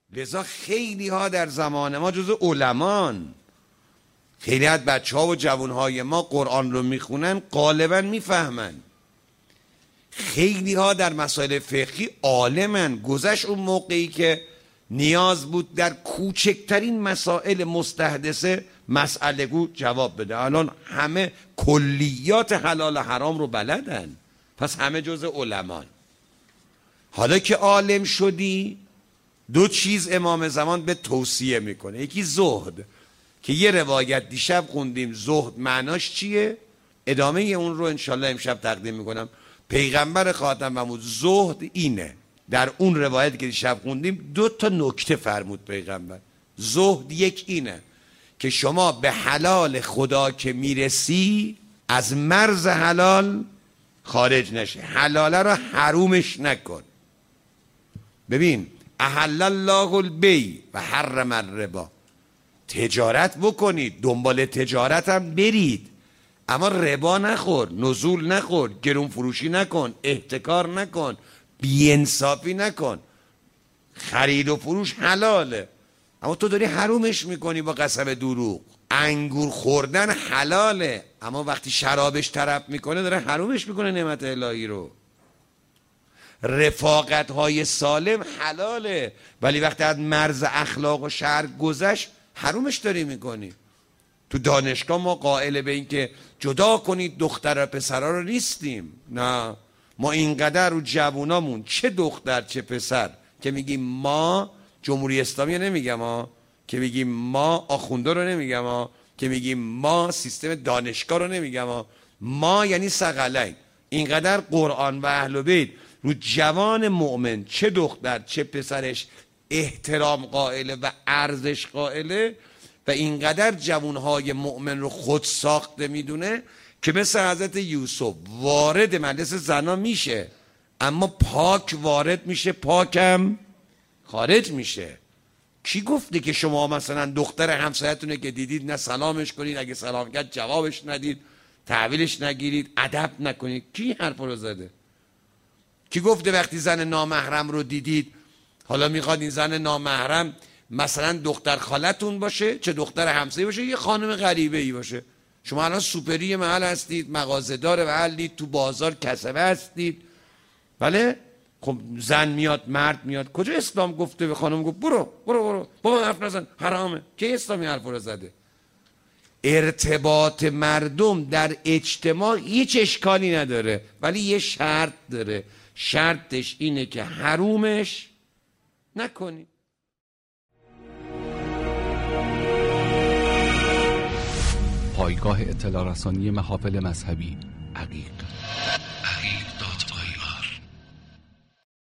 لذا خیلی ها در زمان ما جزو علمان، خیلی از بچه ها و جوان های ما قرآن رو میخونن غالبا میفهمن، خیلی ها در مسائل فقهی عالمن. گذشت اون موقعی که نیاز بود در کوچکترین مسائل مستحدثه مسئله گو جواب بده. الان همه کلیات حلال و حرام رو بلدن، پس همه جز علمان. حالا که عالم شدی، دو چیز امام زمان به توصیه میکنه. یکی زهد، که یه روایت دیشب خوندیم زهد معناش چیه، ادامه اون رو انشالله امشب تقدیم میکنم. پیغمبر خاتم محمود زهد اینه، در اون روایت که دیشب خوندیم 2 نکته فرمود پیغمبر. زهد یک اینه که شما به حلال خدا که میرسی از مرز حلال خارج نشه، حلاله رو حرومش نکن. ببین احل الله البیع و حرم الربا، تجارت بکنید، دنبال تجارت هم برید، اما ربا نخور، نزول نخور، گرون فروشی نکن، احتکار نکن، بی‌انصافی نکن. خرید و فروش حلاله اما تو داری حرومش میکنی با قسم دروغ. انگور خوردن حلاله اما وقتی شرابش طرب میکنه داره حرومش میکنه نعمت الهی رو. رفاقت های سالم حلاله ولی وقتی از مرز اخلاق و شرع گذشت حرومش داری میکنی. تو دانشگاه ما قائل به این که جدا کنید دختر و پسرها رو نیستیم، نه، ما اینقدر رو جوونامون چه دختر چه پسر که میگیم ما جمهوری اسلامی رو نمیگم ها، که میگیم ما آخونده رو نمیگم ها، که میگیم ما سیستم دانشگاه رو نمیگم ها، ما یعنی ثقلین. اینقدر قرآن و اهل بیت رو جوان مؤمن چه دختر چه پسرش احترام قائله و ارزش قائله و اینقدر جوانهای مؤمن رو خود ساخته میدونه که مثل حضرت یوسف وارد مجلس زنا میشه اما پاک وارد میشه، پاکم خارج میشه. کی گفته که شما مثلا دختر همسایتونه که دیدید نه سلامش کنید، اگه سلام کرد جوابش ندید، تحویلش نگیرید، ادب نکنید؟ کی حرف رو زده؟ کی گفته وقتی زن نامحرم رو دیدید حالا میخواد این زن نامحرم مثلا دختر خالتون باشه، چه دختر همسایه باشه، یه خانم غریبه ای باشه؟ شما الان سوپری محل هستید، مغازه‌دار محلید، تو بازار کسبه هستید، بله؟ خب زن میاد مرد میاد، کجا اسلام گفته به خانم گفت برو برو برو بابا حرف نزن حرامه؟ که اسلامی حرف رو زده؟ ارتباط مردم در اجتماع هیچ اشکالی نداره ولی یه شرط داره، شرطش اینه که حرومش نکنی. پایگاه اطلاع رسانی محافل مذهبی عقیق